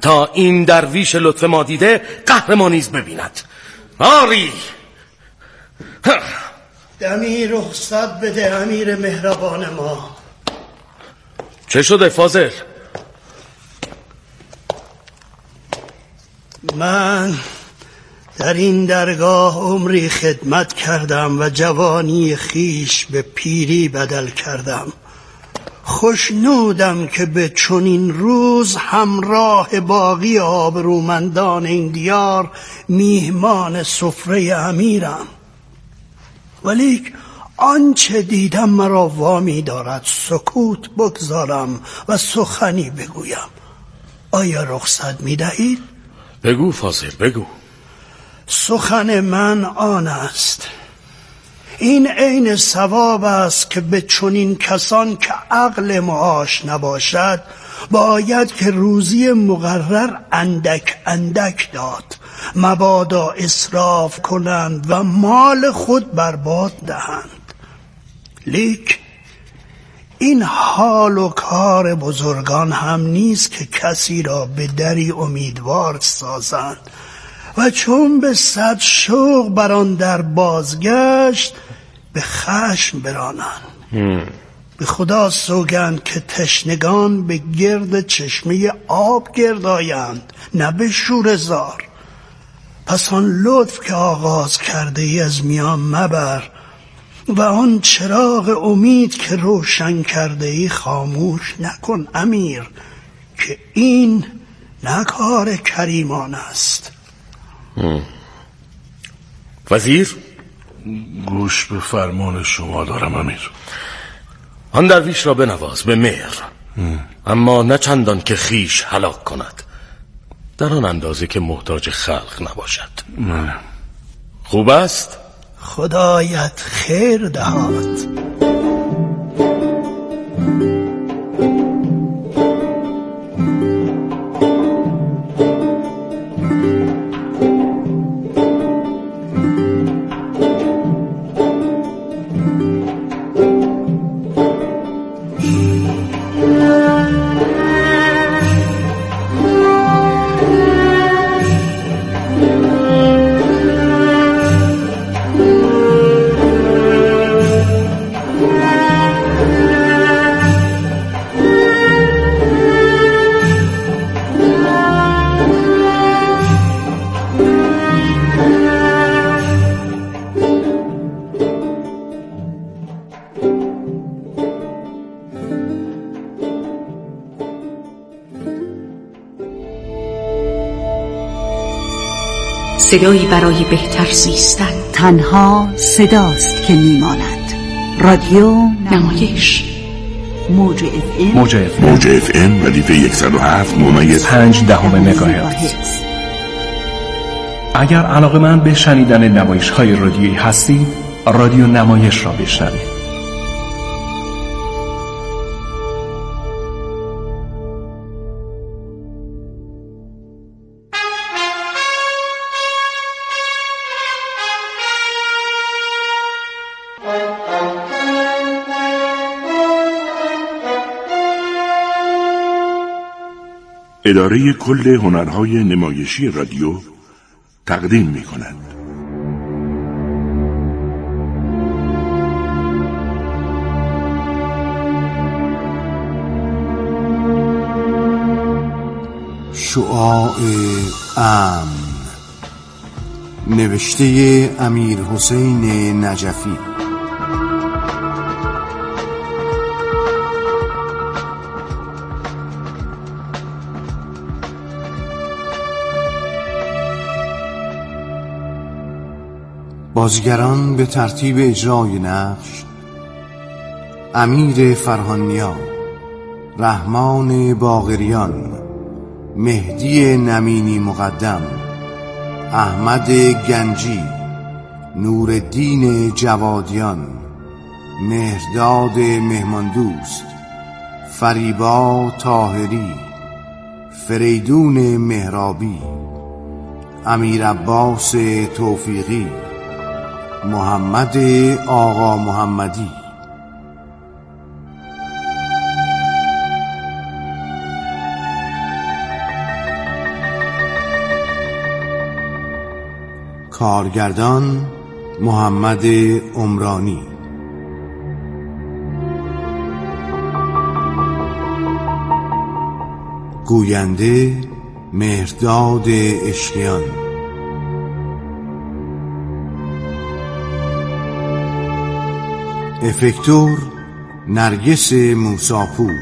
تا این درویش لطف ما دیده قهر ما نیز ببیند. آری دمی رخصت بده امیر مهربان ما. چه شده فاضل؟ من در این درگاه عمری خدمت کردم و جوانی خیش به پیری بدل کردم. خوشنودم که به چنین روز همراه باقی آبرومندان این دیار میهمان سفره امیرم. ولیک آنچه دیدم مرا وامی دارد سکوت بگذارم و سخنی بگویم. آیا رخصت می‌دهید؟ بگو فاضل بگو. سخن من آن است، این عین ثواب است که به چنین کسان که عقل معاش نباشد باید که روزی مقرر اندک اندک داد، مبادا اسراف کنند و مال خود برباد دهند. لیک این حال و کار بزرگان هم نیست که کسی را به دری امیدوار سازند و چون به صد شوق بر آن در بازگشت به خشم برانند. به خدا سوگند که تشنگان به گرد چشمه آب گردایند، نه به شوره زار. پس آن لطف که آغاز کرده ای از میان مبر و آن چراغ امید که روشن کرده ای خاموش نکن امیر، که این نه کار کریمان است. وزیر؟ گوش به فرمان شما دارم امیر. آن درویش را بنواز به مهر، اما نه چندان که خیش هلاک کند، در آن اندازه که محتاج خلق نباشد. خوب است؟ خدایت خیر دهاد. صدایی برای بهتر زیستن. تنها صداست که میماند. رادیو نمایش. موج اف ام ردیف 107.5 مگاهرتز. اگر علاقه‌مند به شنیدن نمایش‌های رادیویی هستید، رادیو نمایش را بشنوید. اداره کل هنرهای نمایشی رادیو تقدیم می کند. شعاع امن، نوشته امیر حسین نجفی. بازیگران به ترتیب اجرای نقش: امیر فرهانیان، رحمان باقریان، مهدی نمینی مقدم، احمد گنجی، نورالدین جوادیان، مهرداد مهماندوست، فریبا طاهری، فریدون مهرابی، امیر عباس توفیقی، محمد آقا محمدی. کارگردان محمد عمرانی، گوینده مهرداد عشقیان، افکتور نرگس موساپور،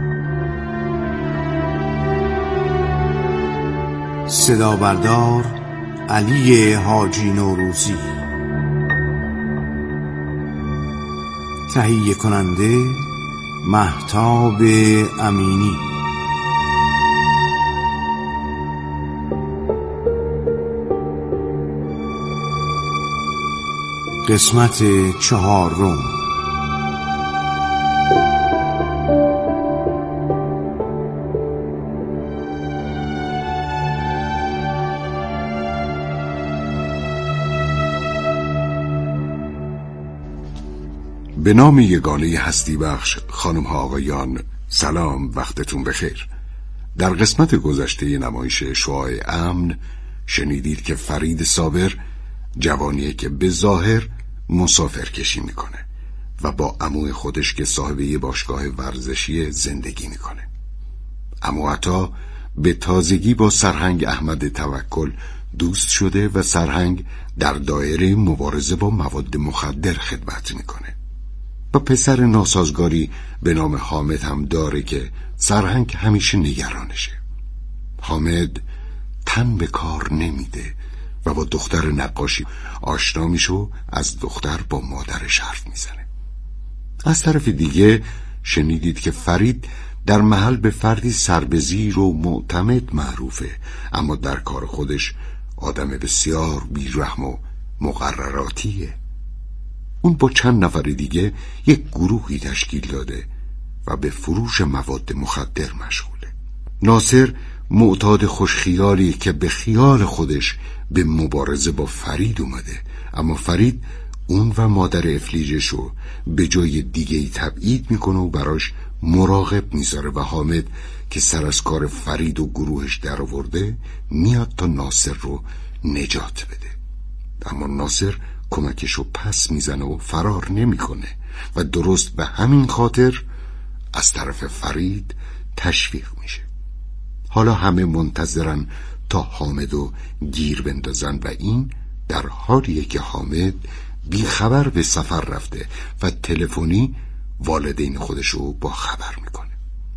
صدا بردار علی حاجی نوروزی، تهیه کننده مهتاب امینی. قسمت 4. به نام یگانه هستی بخش، خانم ها آقایان، سلام، وقتتون بخیر. در قسمت گذشته نمایش شعاع امن شنیدید که فرید صابر جوانیه که به ظاهر مسافر کشی میکنه و با عموی خودش که صاحب یه باشگاه ورزشی زندگی میکنه. عمو عطا به تازگی با سرهنگ احمد توکل دوست شده و سرهنگ در دایره مبارزه با مواد مخدر خدمت میکنه و پسر ناسازگاری به نام حامد هم داره که سرهنگ همیشه نگرانشه. حامد تن به کار نمیده و با دختر نقاشی آشنا میشه و از دختر با مادرش حرف میزنه. از طرف دیگه شنیدید که فرید در محل به فردی سربزیر و معتمد معروفه، اما در کار خودش آدم بسیار بیرحم و مقرراتیه. اون با چند نفر دیگه یک گروهی تشکیل داده و به فروش مواد مخدر مشغوله. ناصر معتاد خوشخیالی که به خیال خودش به مبارزه با فرید اومده، اما فرید اون و مادر افلیجشو به جای دیگه‌ای تبعید میکنه و براش مراقب میذاره و حامد که سر از کار فرید و گروهش در آورده میاد تا ناصر رو نجات بده، اما ناصر کمکشو پس میزنه و فرار نمیکنه و درست به همین خاطر از طرف فرید تشویق میشه. حالا همه منتظرن تا حامدو گیر بندازن و این در حالیه که حامد بیخبر به سفر رفته و تلفنی والدین خودشو با خبر میکنه.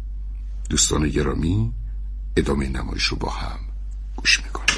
دوستان گرامی، ادامه نمایش رو با هم گوش میکنیم.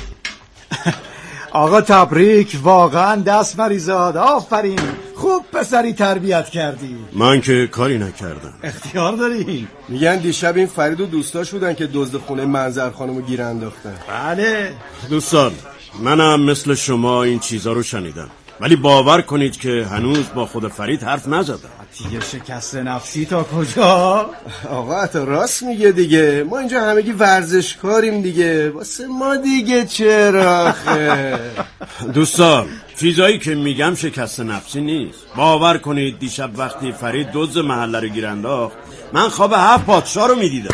آقا تبریک، واقعا دست مریزاد، آفرین، خوب پسری تربیت کردی. من که کاری نکردم. اختیار داری. میگن دیشب این فرید و دوستاش بودن که دزد خونه منظر خانمو گیر انداختن. بله دوستان، منم مثل شما این چیزا رو شنیدم، ولی باور کنید که هنوز با خود فرید حرف نزدم. دیگه شکست نفسی تا کجا؟ آقا حتی راست میگه دیگه، ما اینجا همگی ورزشکاریم دیگه، واسه ما دیگه چرا خه؟ دوستان، چیزایی که میگم شکست نفسی نیست. باور کنید دیشب وقتی فرید دزد محله رو گیر انداخت، من خواب 7 پادشاه رو میدیدم.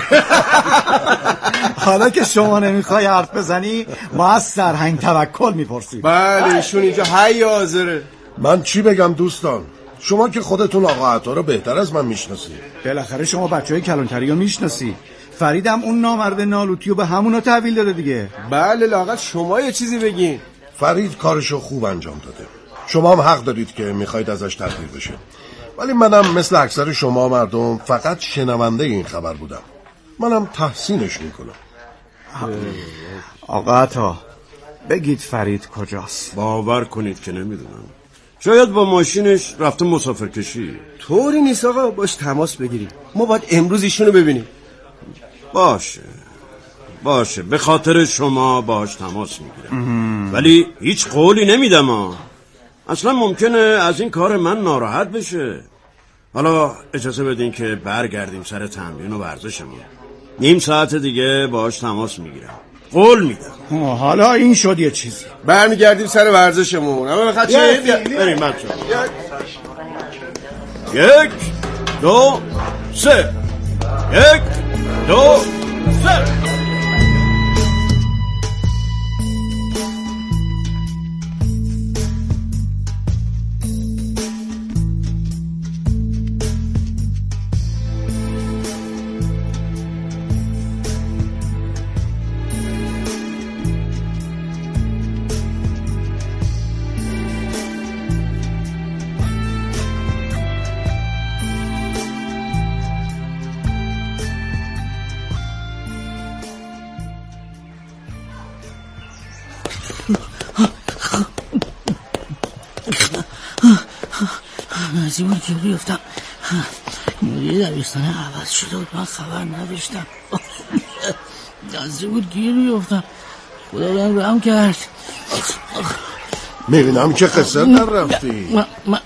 حالا که شما نمیخوای حرف بزنی، ما از سرهنگ توکل میپرسیم. بله ایشون اینجا حی حاضره. من چی بگم دوستان؟ شما که خودتون آقا عطا رو بهتر از من میشناسی. بالاخره شما بچهای کلانتری رو میشناسی. فریدم اون نامرد نالوتیو به همونا تحویل داده دیگه. بله لااقل شما یه چیزی بگین. فرید کارشو خوب انجام داده، شما هم حق دارید که میخواید ازش تقدیر بشه، ولی منم مثل اکثر شما مردم فقط شنونده این خبر بودم. منم تحسینش میکنم. آقا عطا بگید فرید کجاست؟ باور کنید که نمیدونم. شاید با ماشینش رفته مسافر کشی. طوری نیست آقا، باش تماس بگیریم. ما باید امروز ایشونو ببینیم. باشه به خاطر شما باش تماس میگیرم، ولی هیچ قولی نمیدم. اصلا ممکنه از این کار من ناراحت بشه. حالا اجازه بدین که برگردیم سر تمرین و ورزشمون. نیم ساعت دیگه باش تماس میگیرم، قول میدم. حالا این شد یه چیزی. برمیگردیم سر ورزشمون. اما بخاطر چه؟ بریم بچه‌ها. 1 2 3 1 2 3. نزیمون که بیفتم مدیر دبیرستان عوض شده بود، من خبر نداشتم. نزیمون گیر بیفتم، خدا بهم رحم کرد. میبینم که قصر در رفتی.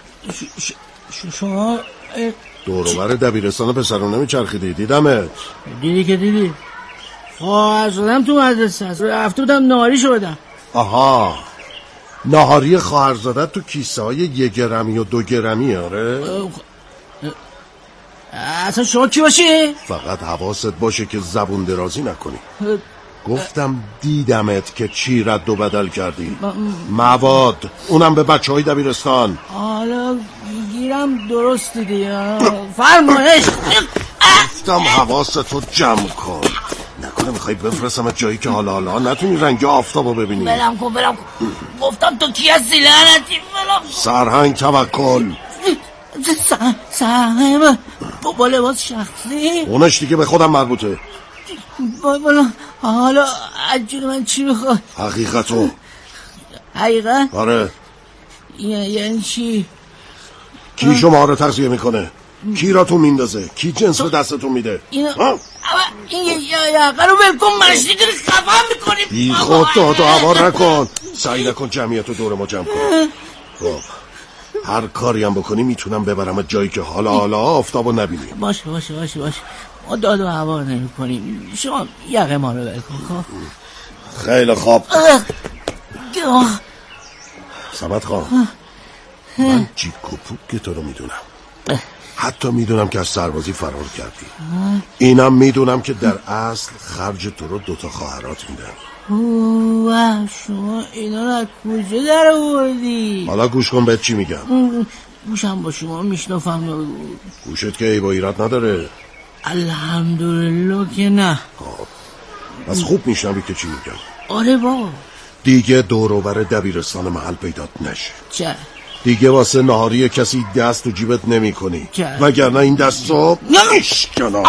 شما دوروبر دبیرستان پسرونه میچرخیدی، دیدمت. دیدی که دیدی. خواهر شدم تو مدرسه هست، رفته بودم نهاری شدم. آها، نهاری خواهرزادت تو کیسه های 1 گرمی و 2 گرمی. آره اصلا شما کی باشی؟ فقط حواست باشه که زبون درازی نکنی. گفتم دیدمت که چی رد و بدل کردی. مواد، اونم به بچه های دبیرستان. حالا گیرم درست دیدی. فرمایش. گفتم حواستو جمع کن، نکنه میخوای بفرستم جایی که حالا نتونی رنگ آفتابو ببینی. برم کن. گفتم تو کی هستی لعنتی؟ سرهنگ توکل. سرهنگ با لباس شخصی؟ اونش دیگه به خودم مربوطه. حالا عجل من چی میخواد؟ حقیقتو. حقیقت؟ آره. یعنی چی؟ کی شما رو تغذیه میکنه؟ کی را تو میندازه؟ کی جنس به دستتون میده؟ این یقه رو بلکن مشتی که خفا میکنیم. بی خود داد و هوار نکن. سعی نکن جمعیتو دور ما جمع کن. خب هر کاری هم بکنی میتونم ببرم جایی که حالا آفتابو نبینی. باشه ما داد و هوار نمی کنیم. شما یقه ما رو بلکن. خیلی خوب. صمد خان، من جیک و پوک تو رو میدونم. حتی میدونم که از سربازی فرار کردی. اینم میدونم که در اصل خرج تو رو 2 خواهرات میدن. شما اینا رو از کجا در آوردی؟ حالا گوش کن بهت چی میگم. گوشم با شما میشنفم. گوشت که ایبا ایراد نداره. الحمدلله که نه. از خوب میشنوی که چی میگم. آره بابا. دیگه دوروبر دبیرستان محل پیدات نشه. چه؟ دیگه واسه نهاری کسی دست تو جیبت نمی کنی، وگرنه این دستو میشکنم.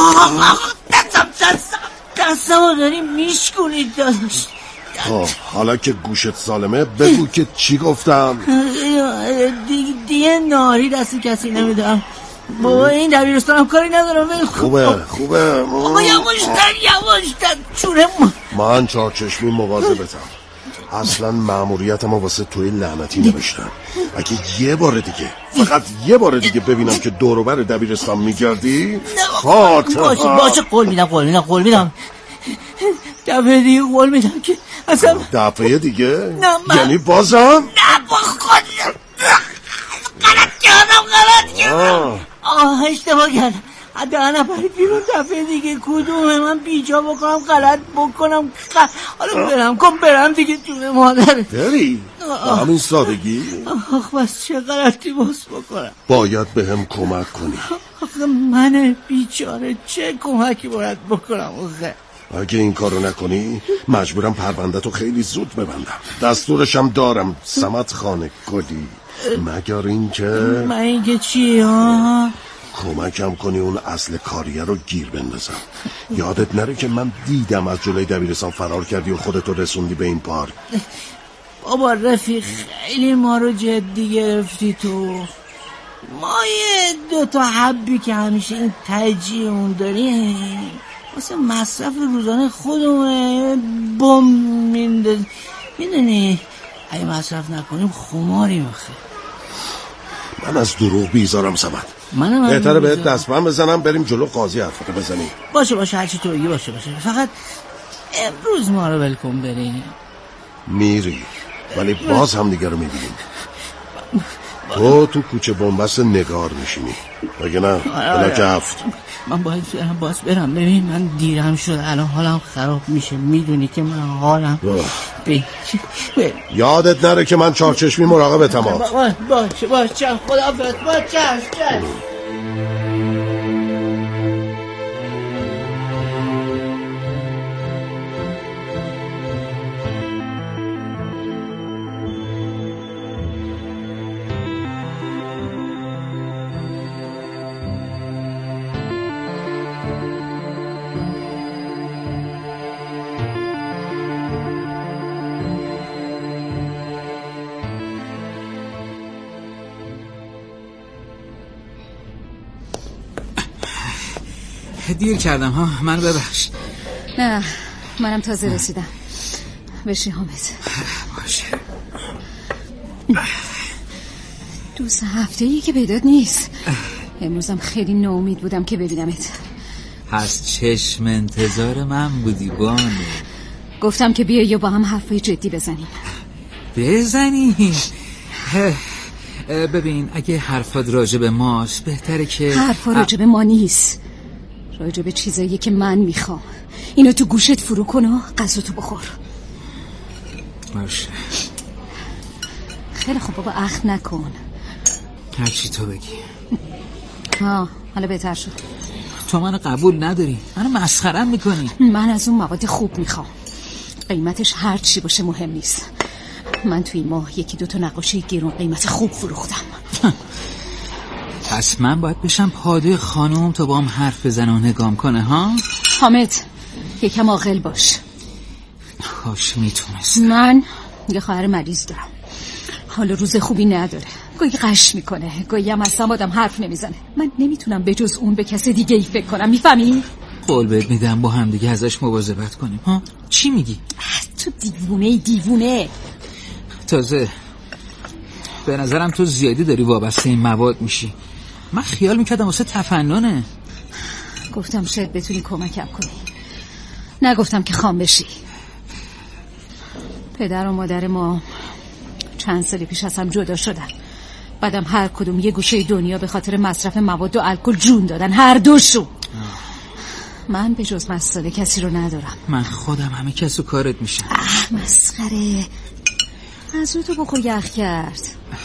دستمو داری میشکنی. حالا که گوشت سالمه بگو که چی گفتم. دیگه نهاری دست کسی نمیدم. بابا این دبیرستانم کاری ندارم. خوبه آقا یواشتر چونه. من چارچشمی مواظبتم. اصلا مأموریتم واسه توی لعنتی نوشتم. اگه فقط یه بار دیگه ببینم که دوروبر دبیرستان میگردی باشه قول میدم. دفعه دیگه قول میدم که اصلا. دفعه دیگه؟ نه یعنی بازم؟ نه با خود غلط کردم. اشتباه کردم. دهن پرید بیرون. دفعه دیگه کدومه من بیجا بکنم غلط بکنم. حالا برم دیگه جون مادر. بری؟ همین سادگی؟ بس چه غلطی باز بکنم؟ باید به هم کمک کنی. من بیچاره چه کمکی باید بکنم؟ اگه این کارو نکنی مجبورم پرونده‌تو خیلی زود ببندم. دستورشم دارم. صمد خان گلی. مگر اینکه چی؟ کمکم کنی اون اصل کاریه رو گیر بندازم. یادت نره که من دیدم از جلوی دبیرستان فرار کردی و خودتو رسوندی به این پارک. بابا رفیق خیلی ما رو جدی گرفتی تو. ما یه 2 حبی که همیشه این تجیه داریم واسه مصرف روزانه خودمونه بم مینداز. میدونی اگه مصرف نکنیم خماریم. من از دروغ بیزارم صمد. بهتره بهت دستبند بزنم بریم جلو قاضی حرفتو بزنیم. باشه هرچی تو بگی باشه. فقط امروز ما رو ولکن بریم. میری ولی باز هم دیگه رو میبینیم. تو کوچه بنبست نگار میشینی اگه نه بلا کفت. من باید باز برم. ببین من دیرم شد الان حالم خراب میشه. میدونی که من حالم یادت نره که من چارچشمی مراقبتم. باشه خداحافظ. باشه. دیر کردم ها، من ببخش. نه منم تازه رسیدم. بشی حامد. باشه. 2 هفته‌ای که پیدات نیست. امروزم خیلی ناامید بودم که ببینمت. از چشم انتظار من بودی بانو. گفتم که بیا یا با هم حرفای جدی بزنیم. ببین اگه حرفات راجع به ماست بهتره که حرفا راجع به ما نیست، راجع به چیزایی که من میخوام. اینو تو گوشت فرو کن و غذاتو بخور. باشه. خیلی خوب بابا، اخم نکن. هرچی تو بگی. حالا بهتر شد. تو منو قبول نداری، منو مسخرم میکنی. من از اون مواد خوب میخوام، قیمتش هر چی باشه مهم نیست. من توی این ماه 1-2 نقاشی گرون قیمت خوب فروختم. پس من باید بشم پاده خانم تا با هم حرف بزنه و نگام کنه ها؟ حامد یکم عاقل باش. کاش میتونست. من یه خواهر مریض دارم، حال روز خوبی نداره، گاهی قش میکنه، گاهی هم اصلا آدم حرف نمیزنه. من نمیتونم به جز اون به کسی دیگه ای فکر کنم، میفهمی؟ قول بهت میدم با هم دیگه ازش مواظبت کنیم ها؟ چی میگی؟ تو دیوونه. تازه به نظرم تو زیادی داری وابسته این مواد میشی. من خیال میکردم واسه تفننه. گفتم شاید بتونی کمکم کنی، نگفتم که خام بشی. پدر و مادر ما چند سال پیش از هم جدا شدن، بعدم هر کدوم یه گوشه دنیا به خاطر مصرف مواد و الکل جون دادن، هر دوشون. من به جز مسئله کسی رو ندارم. من خودم همه کسو کارت میشم. مسخره. از رو تو بخور یخ کرد.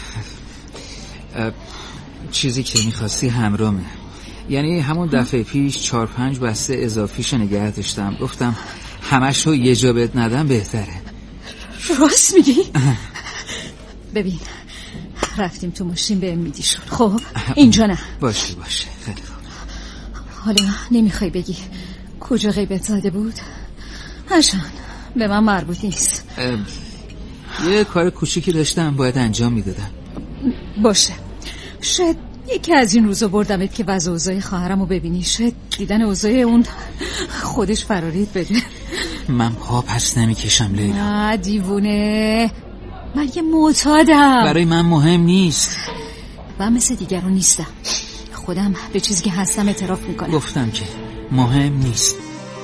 چیزی که میخواستی همرامه، یعنی همون دفعه پیش 4-5 بسته اضافیشو نگه داشتم، گفتم همش رو یه جا بهت ندم بهتره. راست میگی؟ ببین رفتیم تو ماشین به میدی شد. خب اینجا نه. باشه خیلی خوب. حالا نمیخوای بگی کجا غیبت زاده بود؟ هشان به من مربوط نیست. یه کار کوچیکی داشتم باید انجام میدادم. باشه، شاید یکی از این روزا بردمت که وضع اوضاع خواهرمو ببینی، شاید دیدن اوضاع اون خودش فرارید بده. من پا پس نمیکشم لیلا. دیوونه، من یه معتادم. برای من مهم نیست و مثل دیگران نیستم. خودم به چیزی که هستم اعتراف میکنم. گفتم که مهم نیست.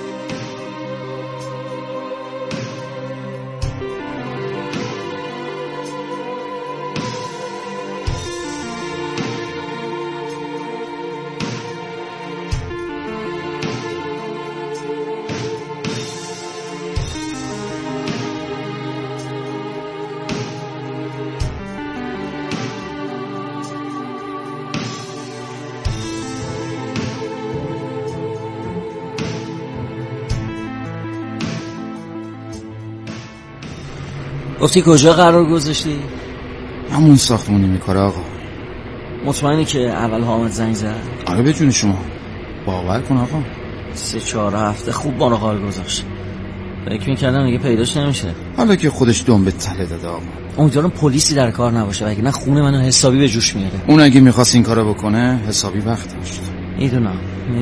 گفتی کجا قرار گذاشتی؟ همون ساختمونی میکاره آقا. مطمئنی که اول حامد زنگ زد؟ آره به جون شما، باور کن آقا. 3-4 هفته خوب ما رو قال گذاشت. فکر میکردم دیگه پیداش نمیشه. حالا که خودش دم به تله داده آقا. امیدوارم پلیسی در کار نباشه، وگرنه خون منو حسابی به جوش میاره. اون اگه میخواست این کارو بکنه حسابی وقت داشت. میدونم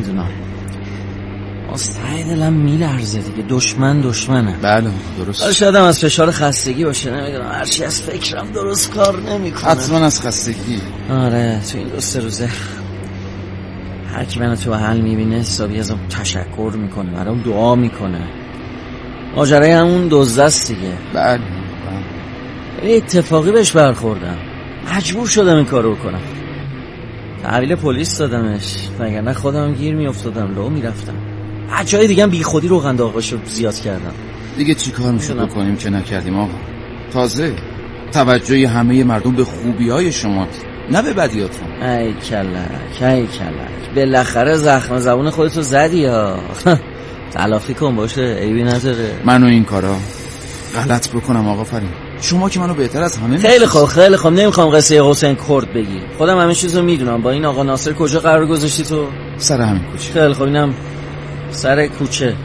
از ته دلم میلرزه دیگه. دشمنه. بله درست. شاید هم از فشار خستگی باشه، نمیدونم، هرچی از فکرم درست کار نمیکنه. حتما از خستگی. آره تو این 2-3 روزه هر کی منو تو حل میبینه حسابی ازم تشکر میکنه، برام دعا میکنه. ماجرای همون دزدست دیگه. بله اتفاقی بهش برخوردم، مجبور شدم این کارو بکنم. تحویل پلیس دادمش، وگرنه خودم گیر میافتادم، لو میرفتم. بچه‌های دیگه هم بی خودی روغن داغاشو زیاد کردم. دیگه چی کار میشد بکنیم که نکردیم آقا. تازه توجه همه مردم به خوبی‌های شما، نه به بدیاتون. ای کلک بالاخره زخم زبون خودتو زدی ها. تلافی کن باشه، عیبی نداره. منو این کارا غلط بکنم آقا فرین؟ شما که منو بهتر از همه خیلی خوب نمیخوام قصه حسین کرد بگی، خودم همه چیزو میدونم. با این آقا ناصر کجا قرار گذاشتی تو؟ سر همین کوچه. خیلی خوب، اینم سر کوچه.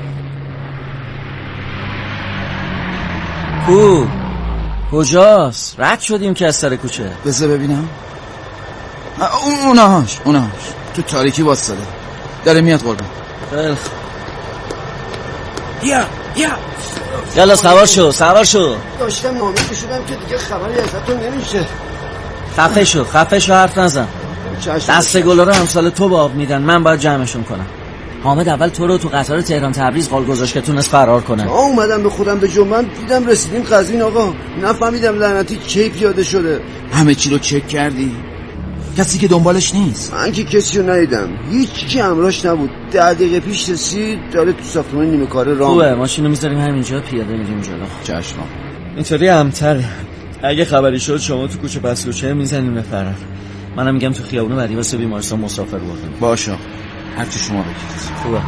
کجاست؟ رد شدیم که از سر کوچه. بذار ببینم. اونهاش تو تاریکی واسطه داره میاد قربان. یالا سوار شو داشتم نامیده شدم که دیگه خبری ازتون نمیشه. خفه شو حرف نزن. دسته گلا رو همسال تو به آب میدن، من باید جمعشون کنم. حامد اول تو رو تو قطار تهران تبریز قال گذاشت که تونست فرار کنه. اومدم به خودم به جنبم دیدم رسیدیم قزوین آقا. نفهمیدم لعنتی کی پیاده شده. همه چی رو چک کردی؟ کسی که دنبالش نیست؟ من که کسی رو ندیدم، هیچ کی همراهش نبود. 10 دقیقه پیش رسید، داره تو ساختمان نیمه کاره راه. خوبه ماشینو میذاریم همینجا پیاده میریم جلو. چشم. اینطوری امتره. اگه خبری شد شما تو کوچه پس کوچه میزنیم به فرار. منم میگم تو خیابون بعدی واسه بیمارستان مسافر بردیم. باشه هر چی شما بگید. خوبه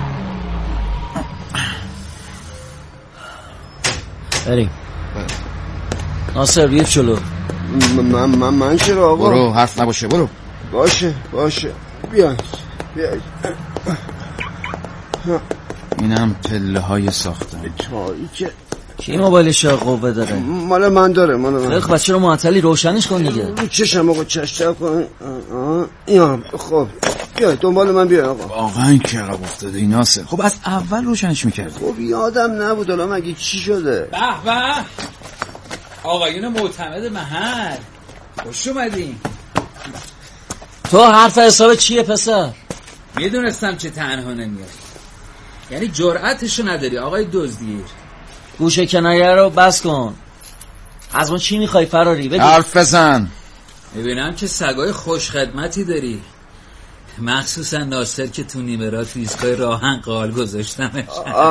بریم. ناصر بیا جلو. من چرا آقا؟ برو حرف نباشه برو. باشه بیا. اینم پله های ساختن. تاریکه. کی موبایلش قوه داره؟ مال من داره. خب بچه رو معطلی روشنش کن دیگه. رو چشم آقا چشم کن. اینا خب بیا دنبال من بیا آقا. واقعا که عقب افتاده این ناصر. خب از اول روشنش میکردی. خب یادم نبود حالا مگه چی شده؟ به آقایون معتمد محل خوش اومدین. تو حرف حساب چیه پسر؟ میدونستم که تنها نمیاد، یعنی جرأتشو نداری آقای دزدگیر. گوشه کنایه رو بس کن. از ما چی میخوای فراری؟ بگو. حرف بزن. میبینم که سگای خوش خدمتی داری، مخصوصا ناصر که تو نیمه راه تو ایستگاه راهن قال گذاشتمش.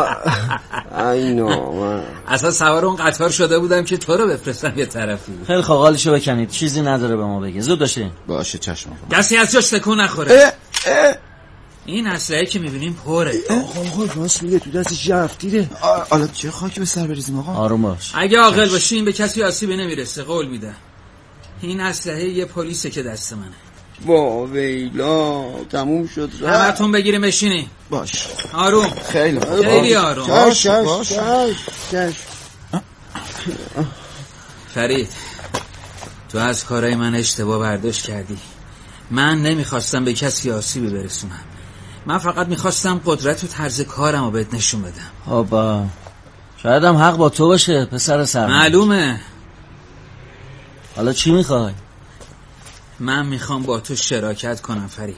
اصلا سوار اون قطار شده بودم که تو رو بفرستم یه طرفی. خیلی خوب قالشو بکنید، چیزی نداره به ما بگه. زود داشتین. باشه چشم. کسی از جاش تکون نخوره. این اسلحه که میبینیم پره. آقا راست میگه، تو دستش جفتیره. حالا چه خاکی به سر بریزیم آقا؟ آروم باش. اگه عاقل باشی این به کسی آسیبی نمیرسه، قول میدم. این اسلحه یه پلیسه که دست منه. وا ویلا تموم شد. همتون بگیریم بشینی. باش آروم. خیلی آروم. چش. فرید تو از کارهای من اشتباه برداشت کردی. من نمیخواستم به کسی آسیبی برسونم، من فقط میخواستم قدرت و طرز کارم رو بهت نشون بدم. آبا شاید هم حق با تو باشه پسر سر. معلومه. حالا چی میخوای؟ من میخوام با تو شراکت کنم فرید.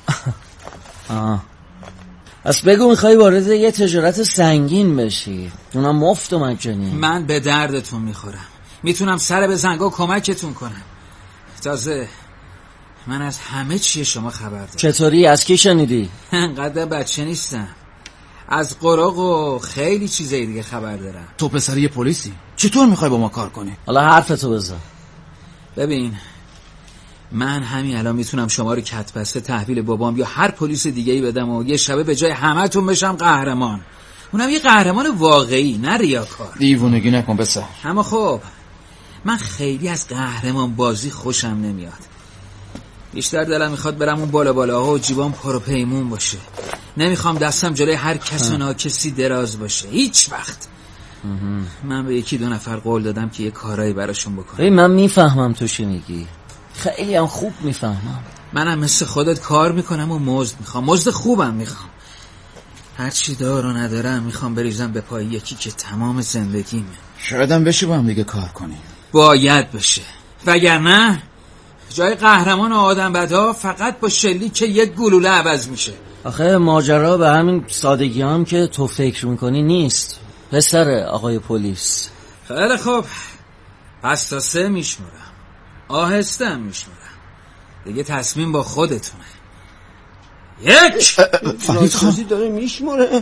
پس بگو میخوای وارد یه تجارت سنگین بشی، اونم مفت و مجانی. من به دردتون میخورم، میتونم سر به زنگا کمکتون کنم. تازه من از همه چی شما خبر دارم. چطوری؟ از کی شنیدی؟ انقدر بچه نیستم، از قراق و خیلی چیزای دیگه خبر دارم. تو پسر یه پلیسی، چطور میخوای با ما کار کنی؟ حالا حرفتو بزن. ببین من همین الان میتونم شما رو کتبسته تحویل بابام یا هر پلیس دیگه‌ای بدم و یه شبه به جای همتون بشم قهرمان. اونم یه قهرمان واقعی، نه ریاکار. دیوونگی نکن بسر. اما خب من خیلی از قهرمان بازی خوشم نمیاد. بیشتر دلم میخواد برم اون بالاها و جیبام پر و پیمون باشه. نمیخوام دستم جلوی هر کس و ناکسی دراز باشه هیچ وقت. من به 1-2 نفر قول دادم که یه کارایی براشون بکنم. من میفهمم تو چی میگی، خیلی هم خوب میفهمم. منم مثل خودت کار میکنم و مزد میخوام، مزد خوبم میخوام. هر چی دار و ندارم میخوام بریزم به پای یکی که تمام زندگیمه. شاید هم بشه با هم دیگه کار کنیم. باید بشه، وگرنه جای قهرمان و آدم بدا فقط با شلیک یک گلوله عوض میشه. آخه ماجرا به همین سادگی هم که تو فکر میکنی نیست پسر آقای پلیس. خیلی خوب، پس تا 3 میشمورم، آهسته هم میشمورم دیگه، تصمیم با خودتونه. 1 فرید خان داره میشموره.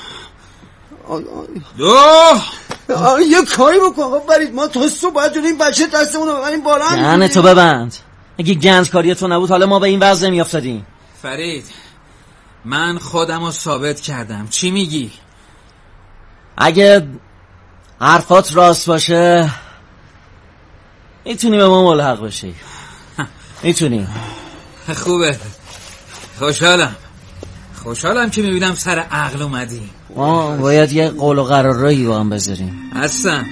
2 یه کاری بکن آقا فرید، ما تا صبح باید جلوی این بچه دستمون رو ببریم بالا. دهن تو ببند. اگه گندکاری تو نبود حالا ما به این وضع نمیافتادیم. فرید من خودم رو ثابت کردم، چی میگی؟ اگه حرفات راست باشه میتونی به ما ملحق بشی. میتونی. خوبه، خوشحالم که میبینم سر عقل اومدی. ما باید یه قول و قرارایی با هم بذاریم. هستم.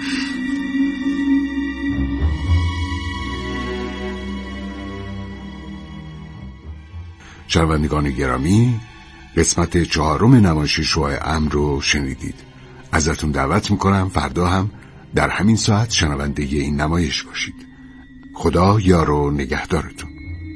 شنوندگان گرامی، قسمت 4 نمایش شعاع امن رو شنیدید. ازتون دعوت میکنم فردا هم در همین ساعت شنونده این نمایش باشید. خدا یار و نگهدارتون.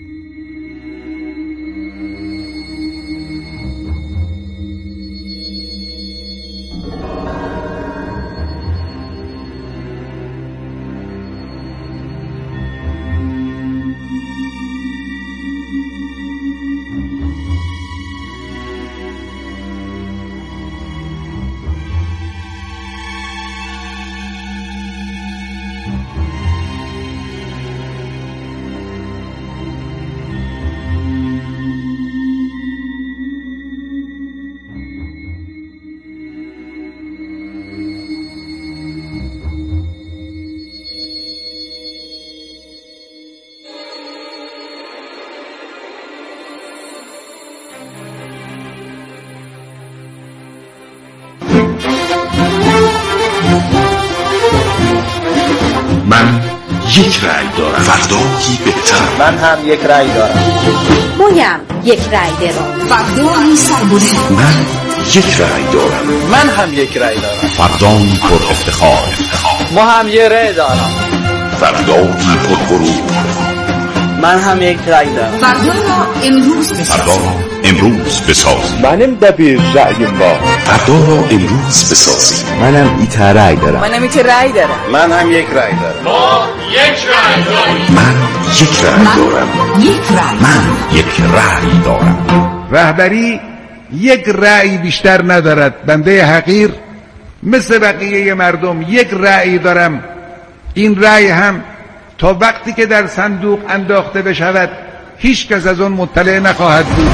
من یک رأی دارم. فردایی بهتر. من هم یک رأی دارم. مویم یک رأی دارم. فردایی سربلند. من یک رأی دارم. من هم یک رأی دارم. فردایی پر افتخار. ما هم یک رأی دارم. فردایی پر غرور. من هم یک رأی دارم. فردا را امروز بسازیم. منم دبیر رأی ما. فردا را امروز بسازیم. منم ایت رأی دارم. منم ایت رأی دارم. من هم یک رأی دارم. ما یک رأی داریم. من یک رأی دارم. من یک رأی دارم. رهبری یک رأی بیشتر ندارد. بنده حقیر مثل بقیه مردم یک رأی دارم. این رأی هم تا وقتی که در صندوق انداخته بشود هیچ کس از آن مطلع نخواهد بود.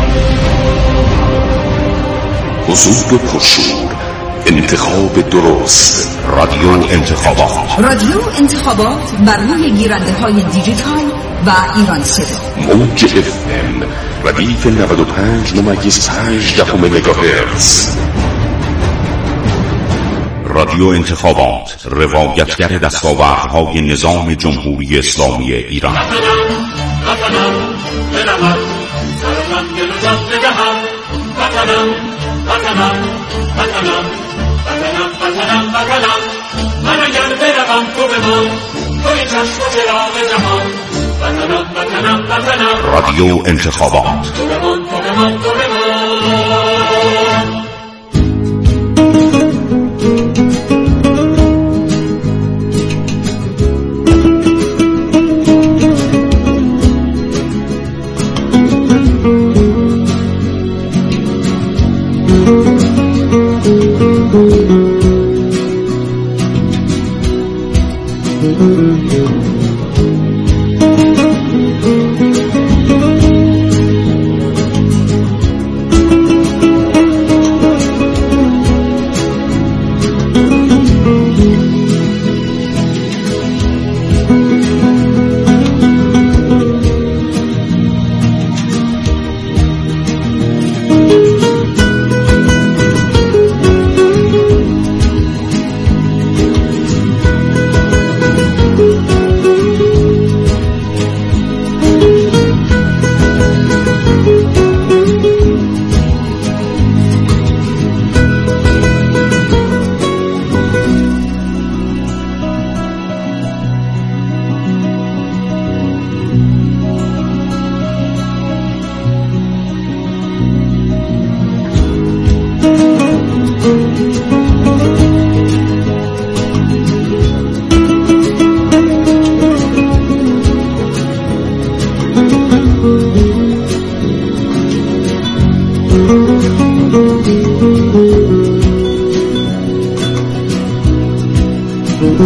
حضور پرشور، انتخاب درست، رادیو انتخابات. رادیو انتخابات بر روی گیرنده های دیجیتال و ایران صدا. موج FM ردیف 95.5 مگاهرتز. رادیو انتخابات، روایتگر دستاوردهای نظام جمهوری اسلامی ایران. رادیو انتخابات. Thank you.